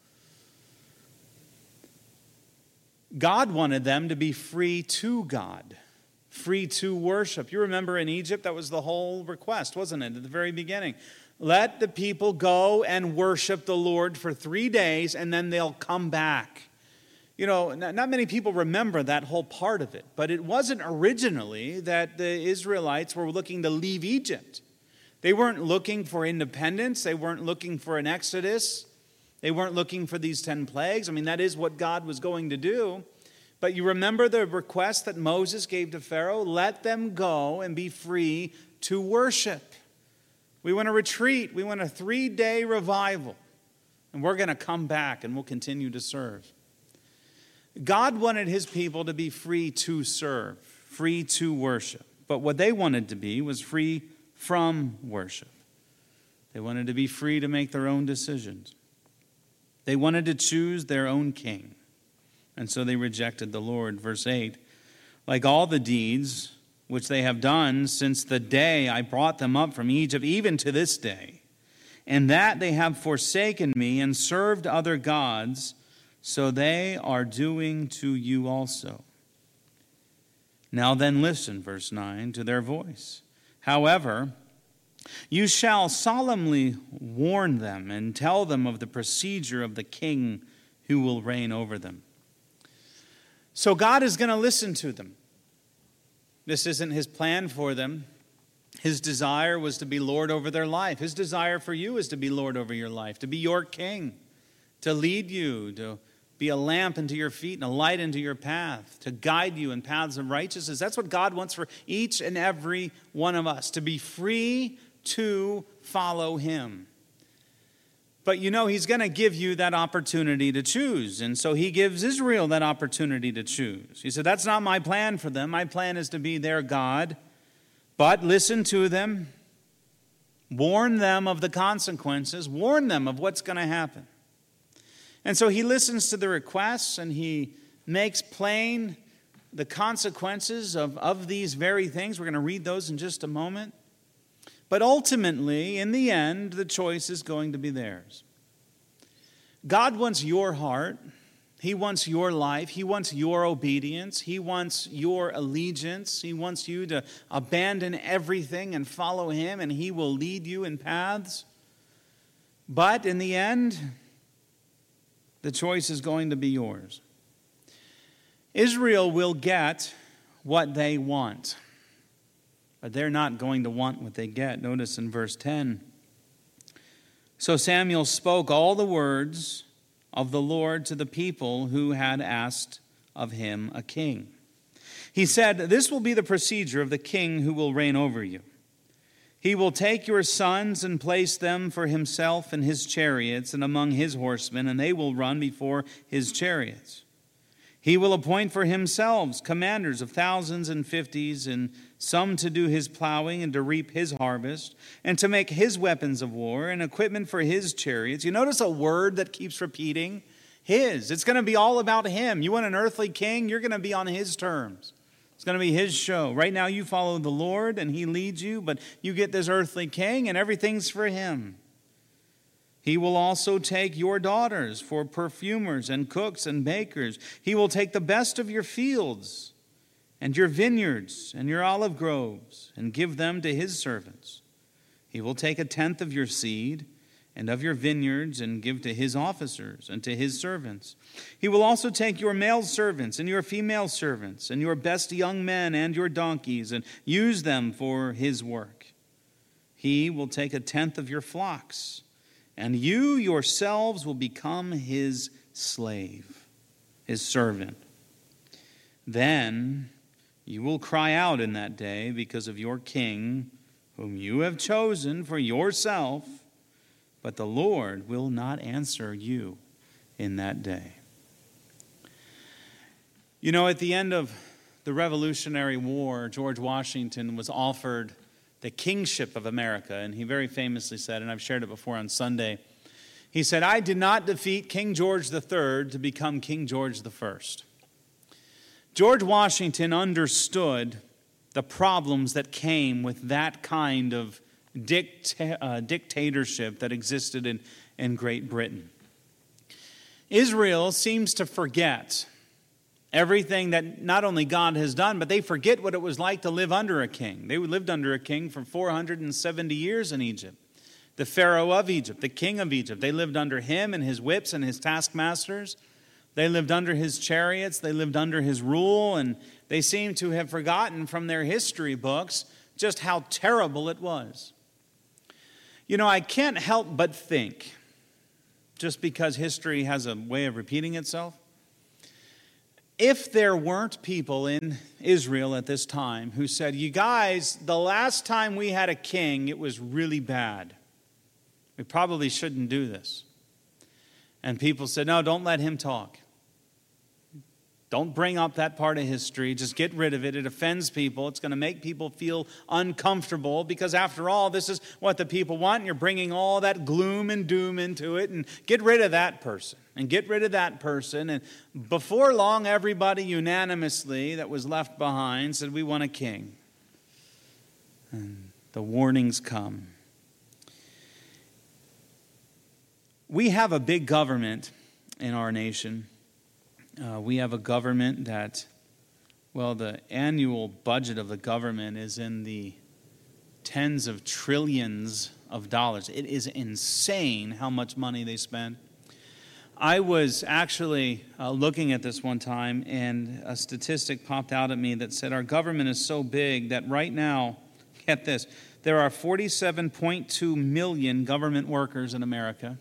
God wanted them to be free to God, free to worship. You remember in Egypt, that was the whole request, wasn't it, at the very beginning? Let the people go and worship the Lord for three days, and then they'll come back. You know, not many people remember that whole part of it, but it wasn't originally that the Israelites were looking to leave Egypt. They weren't looking for independence. They weren't looking for an exodus. They weren't looking for these ten plagues. I mean, that is what God was going to do. But you remember the request that Moses gave to Pharaoh? Let them go and be free to worship. We want a retreat. We want a three-day revival. And we're going to come back and we'll continue to serve. God wanted his people to be free to serve, free to worship. But what they wanted to be was free from worship. They wanted to be free to make their own decisions. They wanted to choose their own king. And so they rejected the Lord. Verse eight, like all the deeds which they have done since the day I brought them up from Egypt, even to this day, and that they have forsaken me and served other gods, so they are doing to you also. Now then listen, verse nine, to their voice. However, You shall solemnly warn them and tell them of the procedure of the king who will reign over them. So God is going to listen to them. This isn't his plan for them. His desire was to be Lord over their life. His desire for you is to be Lord over your life, to be your king, to lead you, to be a lamp unto your feet and a light into your path, to guide you in paths of righteousness. That's what God wants for each and every one of us, to be free to follow him. But you know, he's going to give you that opportunity to choose. And so he gives Israel that opportunity to choose. He said, that's not my plan for them. My plan is to be their God. But listen to them. Warn them of the consequences. Warn them of what's going to happen. And so he listens to the requests and he makes plain the consequences of, of these very things. We're going to read those in just a moment. But ultimately, in the end, the choice is going to be theirs. God wants your heart. He wants your life. He wants your obedience. He wants your allegiance. He wants you to abandon everything and follow him, and he will lead you in paths. But in the end, the choice is going to be yours. Israel will get what they want, but they're not going to want what they get. Notice in verse ten. So Samuel spoke all the words of the Lord to the people who had asked of him a king. He said, this will be the procedure of the king who will reign over you. He will take your sons and place them for himself in his chariots and among his horsemen, and they will run before his chariots. He will appoint for himself commanders of thousands and fifties, and some to do his plowing and to reap his harvest, and to make his weapons of war and equipment for his chariots. You notice a word that keeps repeating? His. It's going to be all about him. You want an earthly king? You're going to be on his terms. It's going to be his show. Right now you follow the Lord and he leads you, but you get this earthly king and everything's for him. He will also take your daughters for perfumers and cooks and bakers. He will take the best of your fields and your vineyards and your olive groves and give them to his servants. He will take a tenth of your seed and of your vineyards and give to his officers and to his servants. He will also take your male servants and your female servants and your best young men and your donkeys and use them for his work. He will take a tenth of your flocks, and you yourselves will become his slave, his servant. Then you will cry out in that day because of your king, whom you have chosen for yourself, but the Lord will not answer you in that day. You know, at the end of the Revolutionary War, George Washington was offered the kingship of America, and he very famously said, and I've shared it before on Sunday, he said, I did not defeat King George the Third to become King George the First. George Washington understood the problems that came with that kind of dicta- uh, dictatorship that existed in, in Great Britain. Israel seems to forget everything that not only God has done, but they forget what it was like to live under a king. They lived under a king for four hundred seventy years in Egypt. The Pharaoh of Egypt, the king of Egypt, they lived under him and his whips and his taskmasters. They lived under his chariots. They lived under his rule, and they seem to have forgotten from their history books just how terrible it was. You know, I can't help but think, just because history has a way of repeating itself, if there weren't people in Israel at this time who said, you guys, the last time we had a king, it was really bad. We probably shouldn't do this. And people said, no, don't let him talk. Don't bring up that part of history. Just get rid of it. It offends people. It's going to make people feel uncomfortable because, after all, this is what the people want. And you're bringing all that gloom and doom into it. And get rid of that person. And get rid of that person. And before long, everybody unanimously that was left behind said, we want a king. And the warnings come. We have a big government in our nation. Uh, we have a government that, well, the annual budget of the government is in the tens of trillions of dollars. It is insane how much money they spend. I was actually uh, looking at this one time, and a statistic popped out at me that said our government is so big that right now, get this, there are forty-seven point two million government workers in America.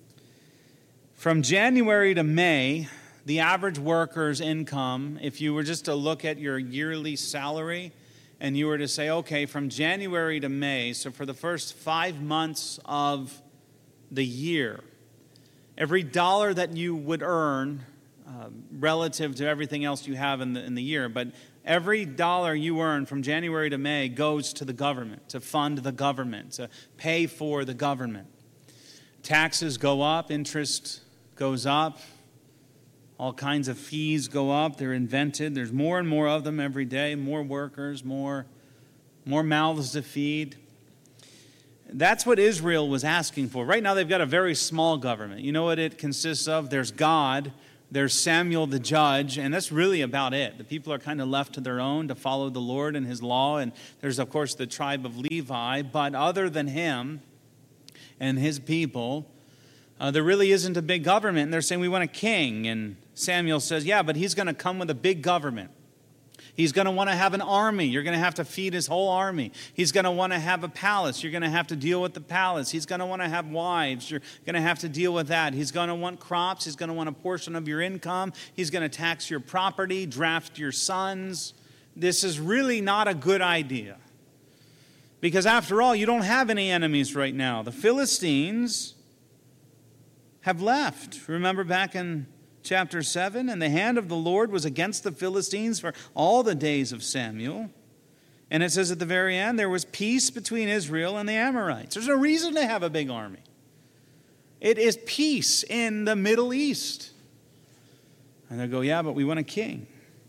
From January to May, the average worker's income, if you were just to look at your yearly salary, and you were to say, okay, from January to May, so for the first five months of the year, every dollar that you would earn uh, relative to everything else you have in the, in the year, but every dollar you earn from January to May goes to the government, to fund the government, to pay for the government. Taxes go up, interest goes up, all kinds of fees go up. They're invented. There's more and more of them every day, more workers, more, more mouths to feed. That's what Israel was asking for. Right now they've got a very small government. You know what it consists of? There's God, there's Samuel the judge, and that's really about it. The people are kind of left to their own to follow the Lord and his law, and there's, of course, the tribe of Levi. But other than him and his people, uh, there really isn't a big government. And they're saying, we want a king. And Samuel says, yeah, but he's going to come with a big government. He's going to want to have an army. You're going to have to feed his whole army. He's going to want to have a palace. You're going to have to deal with the palace. He's going to want to have wives. You're going to have to deal with that. He's going to want crops. He's going to want a portion of your income. He's going to tax your property, draft your sons. This is really not a good idea. Because after all, you don't have any enemies right now. The Philistines have left. Remember back in chapter seven, and the hand of the Lord was against the Philistines for all the days of Samuel. And it says at the very end, there was peace between Israel and the Amorites. There's no reason to have a big army. It is peace in the Middle East. And they go, yeah, but we want a king.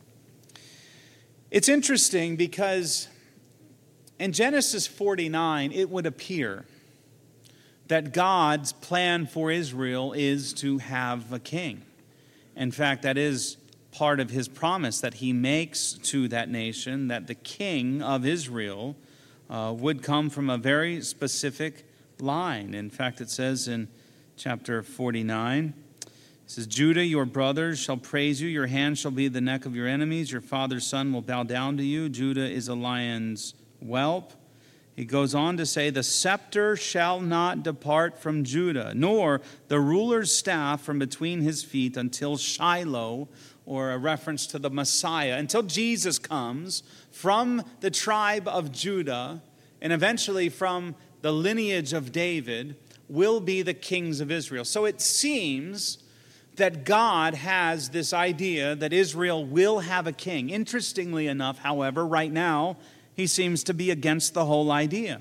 It's interesting because in Genesis forty-nine, it would appear that God's plan for Israel is to have a king. In fact, that is part of his promise that he makes to that nation, that the king of Israel uh, would come from a very specific line. In fact, it says in chapter forty-nine, it says, Judah, your brothers shall praise you. Your hand shall be the neck of your enemies. Your father's son will bow down to you. Judah is a lion's whelp. He goes on to say, the scepter shall not depart from Judah, nor the ruler's staff from between his feet until Shiloh, or a reference to the Messiah, until Jesus comes from the tribe of Judah, and eventually from the lineage of David, will be the kings of Israel. So it seems that God has this idea that Israel will have a king. Interestingly enough, however, right now, he seems to be against the whole idea.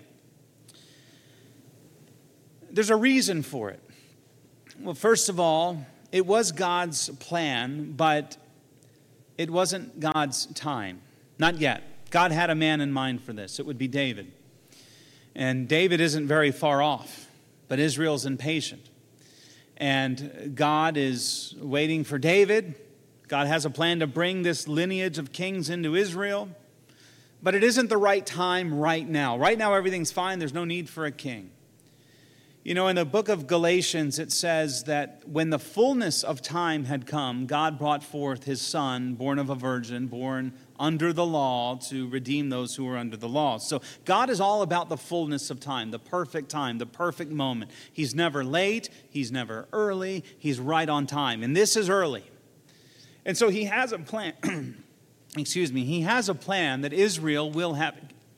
There's a reason for it. Well, first of all, it was God's plan, but it wasn't God's time. Not yet. God had a man in mind for this. It would be David. And David isn't very far off, but Israel's impatient. And God is waiting for David. God has a plan to bring this lineage of kings into Israel. But it isn't the right time right now. Right now, everything's fine. There's no need for a king. You know, in the book of Galatians, it says that when the fullness of time had come, God brought forth his son, born of a virgin, born under the law, to redeem those who were under the law. So God is all about the fullness of time, the perfect time, the perfect moment. He's never late. He's never early. He's right on time. And this is early. And so he has a plan. Excuse me, he has a plan that Israel will have,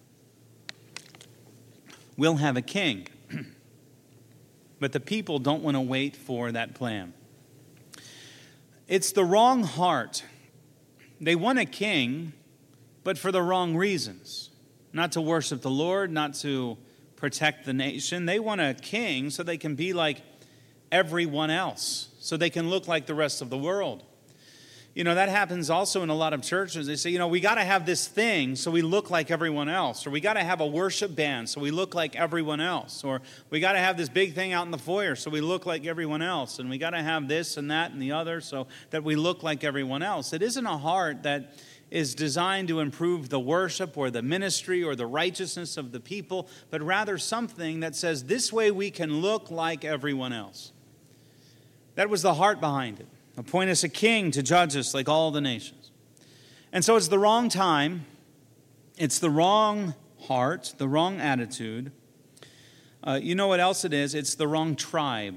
will have a king. But the people don't want to wait for that plan. It's the wrong heart. They want a king, but for the wrong reasons. Not to worship the Lord, not to protect the nation. They want a king so they can be like everyone else, so they can look like the rest of the world. You know, that happens also in a lot of churches. They say, you know, we got to have this thing so we look like everyone else. Or we got to have a worship band so we look like everyone else. Or we got to have this big thing out in the foyer so we look like everyone else. And we got to have this and that and the other so that we look like everyone else. It isn't a heart that is designed to improve the worship or the ministry or the righteousness of the people, but rather something that says this way we can look like everyone else. That was the heart behind it. Appoint us a king to judge us like all the nations. And so it's the wrong time. It's the wrong heart, the wrong attitude. Uh, you know what else it is? It's the wrong tribe.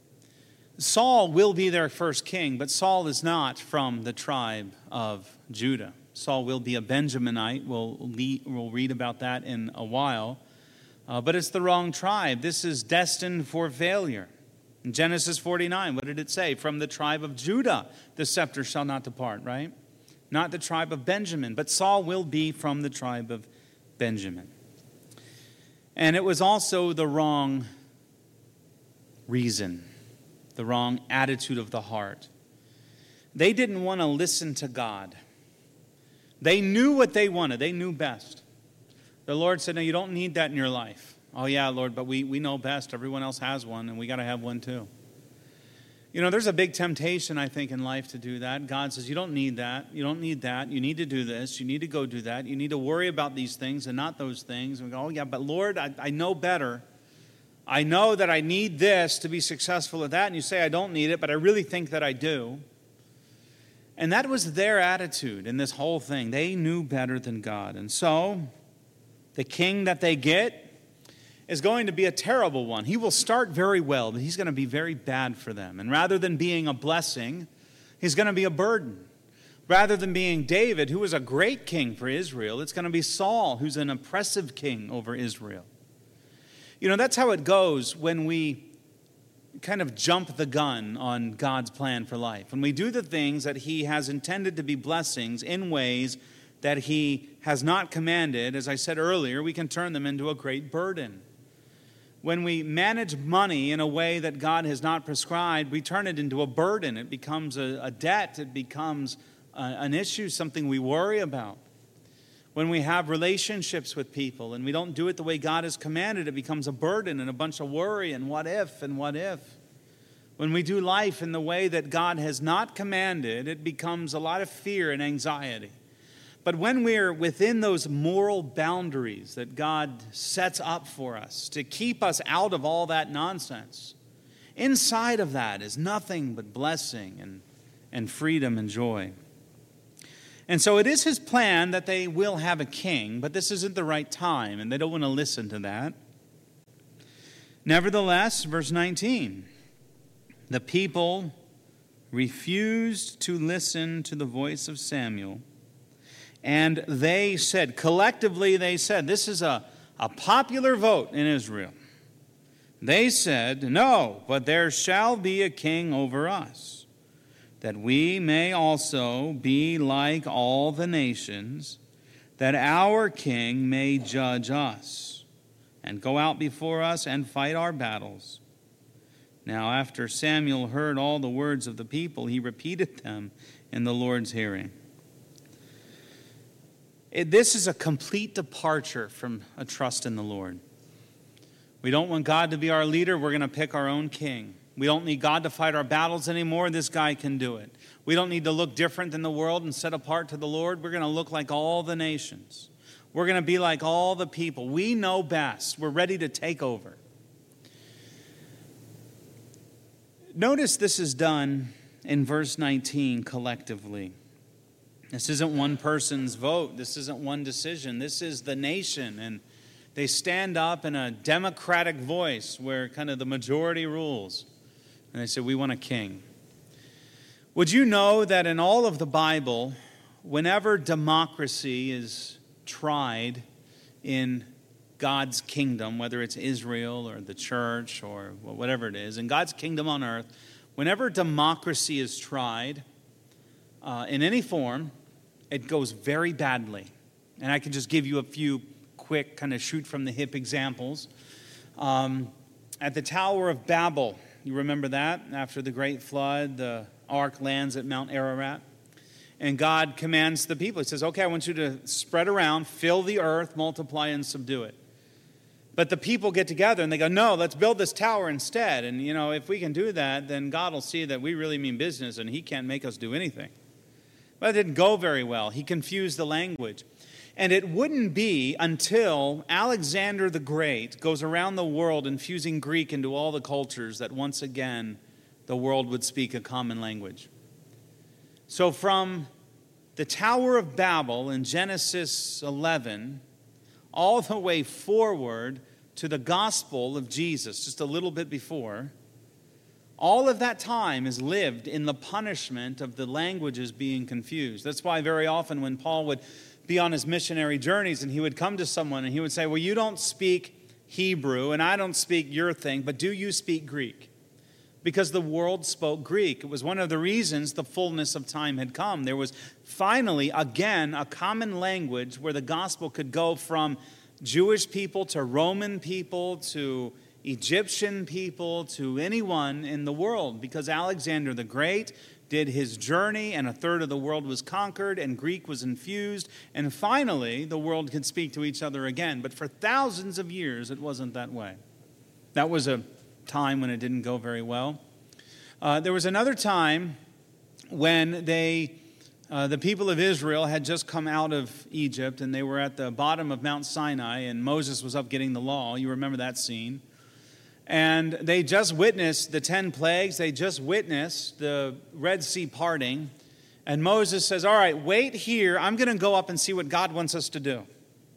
Saul will be their first king, but Saul is not from the tribe of Judah. Saul will be a Benjaminite. We'll, lead, we'll read about that in a while. Uh, but it's the wrong tribe. This is destined for failure. In Genesis forty-nine, what did it say? From the tribe of Judah, the scepter shall not depart, right? Not the tribe of Benjamin, but Saul will be from the tribe of Benjamin. And it was also the wrong reason, the wrong attitude of the heart. They didn't want to listen to God. They knew what they wanted. They knew best. The Lord said, no, you don't need that in your life. Oh, yeah, Lord, but we, we know best. Everyone else has one, and we got to have one too. You know, there's a big temptation, I think, in life to do that. God says, you don't need that. You don't need that. You need to do this. You need to go do that. You need to worry about these things and not those things. And we go, oh, yeah, but Lord, I, I know better. I know that I need this to be successful at that. And you say, I don't need it, but I really think that I do. And that was their attitude in this whole thing. They knew better than God. And so, the king that they get is going to be a terrible one. He will start very well, but he's going to be very bad for them. And rather than being a blessing, he's going to be a burden. Rather than being David, who was a great king for Israel, it's going to be Saul, who's an oppressive king over Israel. You know, that's how it goes when we kind of jump the gun on God's plan for life. When we do the things that he has intended to be blessings in ways that he has not commanded, as I said earlier, we can turn them into a great burden. When we manage money in a way that God has not prescribed, we turn it into a burden. It becomes a, a debt. It becomes a, an issue, something we worry about. When we have relationships with people and we don't do it the way God has commanded, it becomes a burden and a bunch of worry and what if and what if. When we do life in the way that God has not commanded, it becomes a lot of fear and anxiety. But when we're within those moral boundaries that God sets up for us to keep us out of all that nonsense, inside of that is nothing but blessing and, and freedom and joy. And so it is his plan that they will have a king, but this isn't the right time, and they don't want to listen to that. Nevertheless, verse nineteen, the people refused to listen to the voice of Samuel. And they said, collectively they said, this is a, a popular vote in Israel. They said, no, but there shall be a king over us, that we may also be like all the nations, that our king may judge us, and go out before us and fight our battles. Now after Samuel heard all the words of the people, he repeated them in the Lord's hearing. It, this is a complete departure from a trust in the Lord. We don't want God to be our leader. We're going to pick our own king. We don't need God to fight our battles anymore. This guy can do it. We don't need to look different than the world and set apart to the Lord. We're going to look like all the nations. We're going to be like all the people. We know best. We're ready to take over. Notice this is done in verse nineteen collectively. This isn't one person's vote. This isn't one decision. This is the nation. And they stand up in a democratic voice where kind of the majority rules. And they say, we want a king. Would you know that in all of the Bible, whenever democracy is tried in God's kingdom, whether it's Israel or the church or whatever it is, in God's kingdom on earth, whenever democracy is tried, Uh, in any form, it goes very badly. And I can just give you a few quick kind of shoot from the hip examples. Um, at the Tower of Babel, you remember that? After the great flood, the ark lands at Mount Ararat. And God commands the people. He says, okay, I want you to spread around, fill the earth, multiply and subdue it. But the people get together and they go, no, let's build this tower instead. And, you know, if we can do that, then God will see that we really mean business and he can't make us do anything. Well, it didn't go very well. He confused the language. And it wouldn't be until Alexander the Great goes around the world infusing Greek into all the cultures that once again the world would speak a common language. So from the Tower of Babel in Genesis eleven, all the way forward to the gospel of Jesus, just a little bit before, all of that time is lived in the punishment of the languages being confused. That's why very often when Paul would be on his missionary journeys and he would come to someone and he would say, well, you don't speak Hebrew and I don't speak your thing, but do you speak Greek? Because the world spoke Greek. It was one of the reasons the fullness of time had come. There was finally, again, a common language where the gospel could go from Jewish people to Roman people to Egyptian people to anyone in the world, because Alexander the Great did his journey and a third of the world was conquered and Greek was infused, and finally the world could speak to each other again. But for thousands of years it wasn't that way. That was a time when it didn't go very well. Uh, there was another time when they, uh, the people of Israel had just come out of Egypt and they were at the bottom of Mount Sinai and Moses was up getting the law. You remember that scene. And they just witnessed the ten plagues. They just witnessed the Red Sea parting. And Moses says, all right, wait here. I'm going to go up and see what God wants us to do.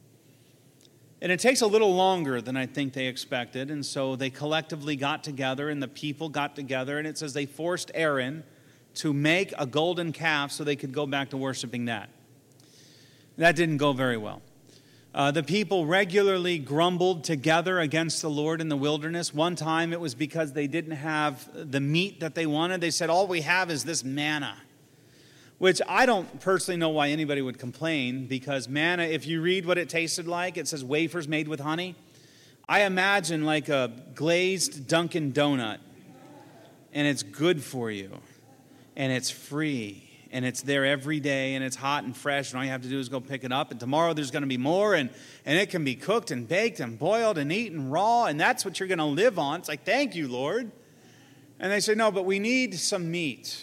And it takes a little longer than I think they expected. And so they collectively got together and the people got together. And it says they forced Aaron to make a golden calf so they could go back to worshiping that. That didn't go very well. Uh, the people regularly grumbled together against the Lord in the wilderness. One time it was because they didn't have the meat that they wanted. They said, all we have is this manna, which I don't personally know why anybody would complain, because manna, if you read what it tasted like, it says wafers made with honey. I imagine like a glazed Dunkin' Donut, and it's good for you, and it's free. And it's there every day, and it's hot and fresh, and all you have to do is go pick it up. And tomorrow there's going to be more, and, and it can be cooked and baked and boiled and eaten raw, and that's what you're going to live on. It's like, thank you, Lord. And they say, no, but we need some meat.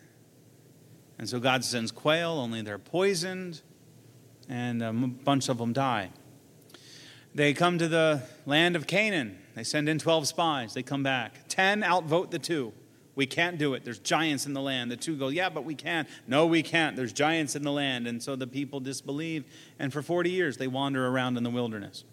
And so God sends quail, only they're poisoned, and a bunch of them die. They come to the land of Canaan. They send in twelve spies. They come back. Ten outvote the two. We can't do it. There's giants in the land. The two go, yeah, but we can. No, we can't. There's giants in the land. And so the people disbelieve. And for forty years, they wander around in the wilderness.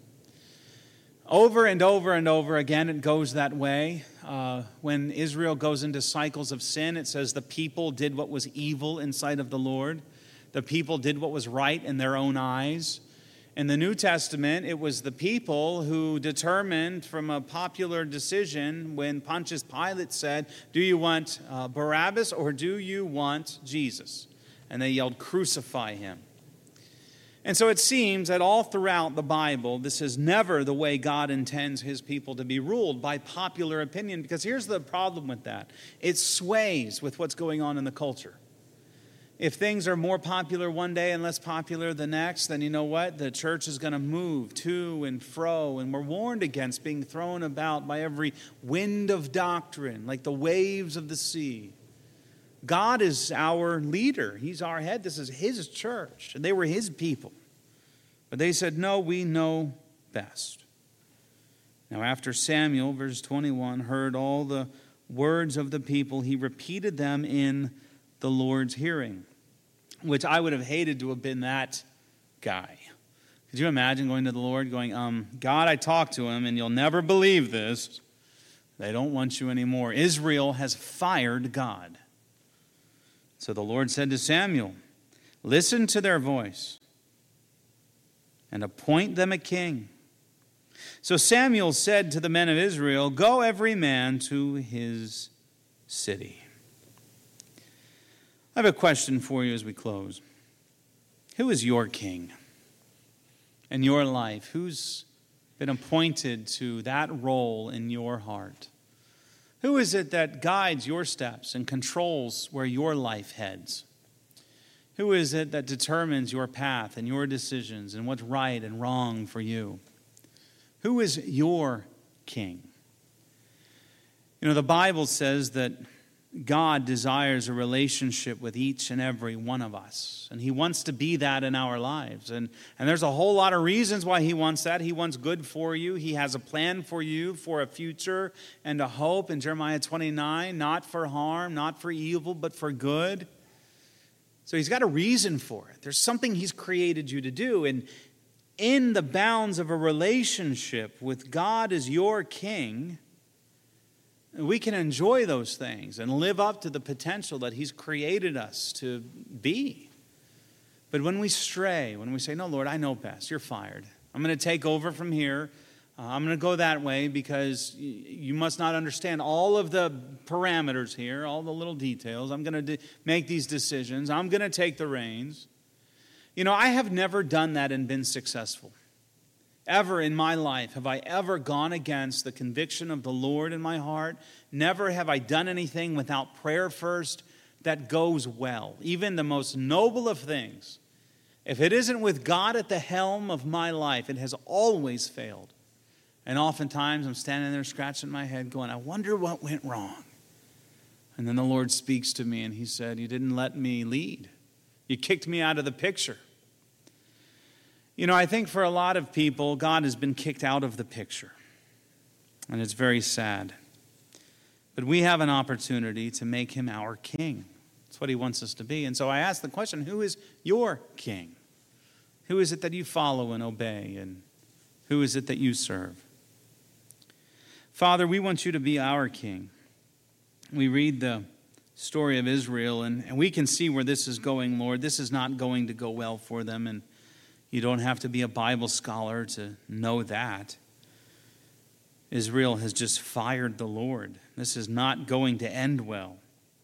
Over and over and over again, it goes that way. Uh, when Israel goes into cycles of sin, it says the people did what was evil in sight of the Lord. The people did what was right in their own eyes. In the New Testament, it was the people who determined from a popular decision when Pontius Pilate said, do you want uh, Barabbas or do you want Jesus? And they yelled, crucify him. And so it seems that all throughout the Bible, this is never the way God intends his people to be ruled, by popular opinion, because here's the problem with that. It sways with what's going on in the culture. If things are more popular one day and less popular the next, then you know what? The church is going to move to and fro, and we're warned against being thrown about by every wind of doctrine, like the waves of the sea. God is our leader. He's our head. This is his church, and they were his people. But they said, no, we know best. Now after Samuel, verse twenty-one, heard all the words of the people, he repeated them in the Lord's hearing. Which I would have hated to have been that guy. Could you imagine going to the Lord going, um, God, I talked to him and you'll never believe this. They don't want you anymore. Israel has fired God. So the Lord said to Samuel, listen to their voice and appoint them a king. So Samuel said to the men of Israel, go every man to his city. I have a question for you as we close. Who is your king in your life? Who's been appointed to that role in your heart? Who is it that guides your steps and controls where your life heads? Who is it that determines your path and your decisions and what's right and wrong for you? Who is your king? You know, the Bible says that God desires a relationship with each and every one of us. And he wants to be that in our lives. And, and there's a whole lot of reasons why he wants that. He wants good for you. He has a plan for you for a future and a hope in Jeremiah twenty-nine, not for harm, not for evil, but for good. So he's got a reason for it. There's something he's created you to do. And in the bounds of a relationship with God as your king, we can enjoy those things and live up to the potential that he's created us to be. But when we stray, when we say, no, Lord, I know best, you're fired. I'm going to take over from here. Uh, I'm going to go that way because y- you must not understand all of the parameters here, all the little details. I'm going to de- make these decisions. I'm going to take the reins. You know, I have never done that and been successful. Ever in my life have I ever gone against the conviction of the Lord in my heart. Never have I done anything without prayer first that goes well. Even the most noble of things, if it isn't with God at the helm of my life, it has always failed. And oftentimes I'm standing there scratching my head going, I wonder what went wrong. And then the Lord speaks to me and he said, you didn't let me lead. You kicked me out of the picture. You know, I think for a lot of people, God has been kicked out of the picture. And it's very sad. But we have an opportunity to make him our king. That's what he wants us to be. And so I ask the question, who is your king? Who is it that you follow and obey? And who is it that you serve? Father, we want you to be our king. We read the story of Israel, and, and we can see where this is going, Lord. This is not going to go well for them, and you don't have to be a Bible scholar to know that. Israel has just fired the Lord. This is not going to end well.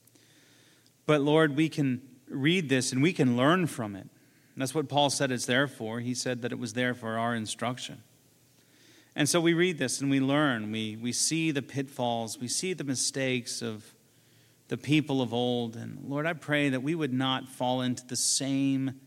But Lord, we can read this and we can learn from it. That's what Paul said it's there for. He said that it was there for our instruction. And so we read this and we learn. We, we see the pitfalls. We see the mistakes of the people of old. And Lord, I pray that we would not fall into the same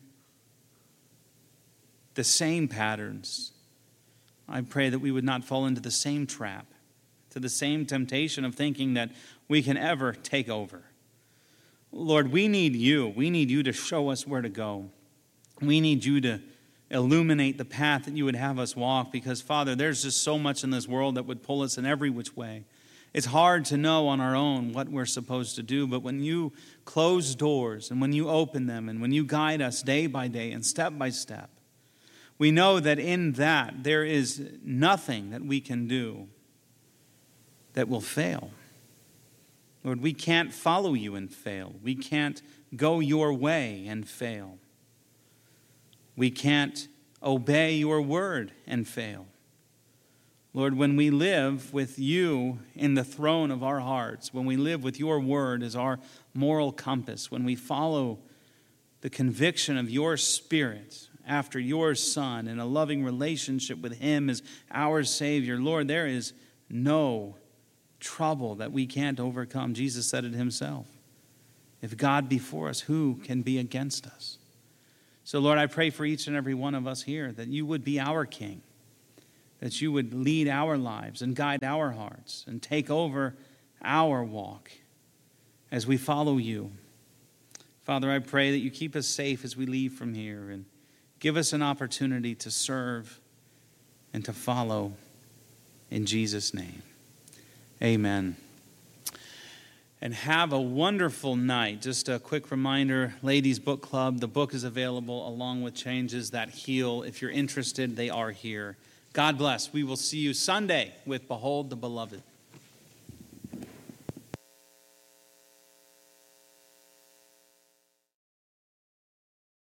the same patterns. I pray that we would not fall into the same trap, to the same temptation of thinking that we can ever take over. Lord, we need you. We need you to show us where to go. We need you to illuminate the path that you would have us walk because, Father, there's just so much in this world that would pull us in every which way. It's hard to know on our own what we're supposed to do, but when you close doors and when you open them and when you guide us day by day and step by step, we know that in that there is nothing that we can do that will fail. Lord, we can't follow you and fail. We can't go your way and fail. We can't obey your word and fail. Lord, when we live with you in the throne of our hearts, when we live with your word as our moral compass, when we follow the conviction of your Spirit after your Son in a loving relationship with him as our Savior, Lord, there is no trouble that we can't overcome. Jesus said it himself. If God be for us, who can be against us? So, Lord, I pray for each and every one of us here that you would be our King, that you would lead our lives and guide our hearts and take over our walk as we follow you. Father, I pray that you keep us safe as we leave from here and give us an opportunity to serve and to follow in Jesus' name. Amen. And have a wonderful night. Just a quick reminder, Ladies Book Club, the book is available along with Changes That Heal. If you're interested, they are here. God bless. We will see you Sunday with Behold the Beloved.